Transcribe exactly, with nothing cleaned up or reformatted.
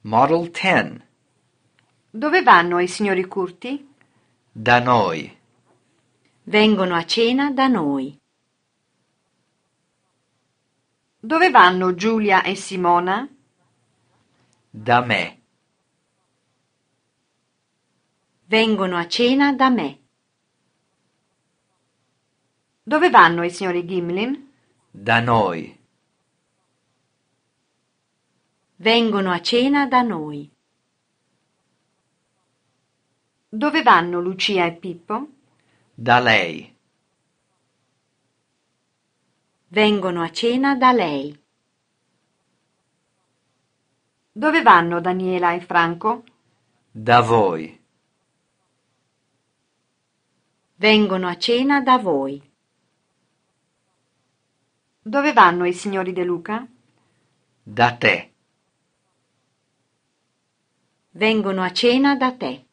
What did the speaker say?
Model ten. Dove vanno i signori Curti? Da noi. Vengono a cena da noi. Dove vanno Giulia e Simona? Da me. Vengono a cena da me. Dove vanno i signori Gimlin? Da noi. Vengono a cena da noi. Dove vanno Lucia e Pippo? Da lei. Vengono a cena da lei. Dove vanno Daniela e Franco? Da voi. Vengono a cena da voi. Dove vanno i signori De Luca? Da te. Vengono a cena da te.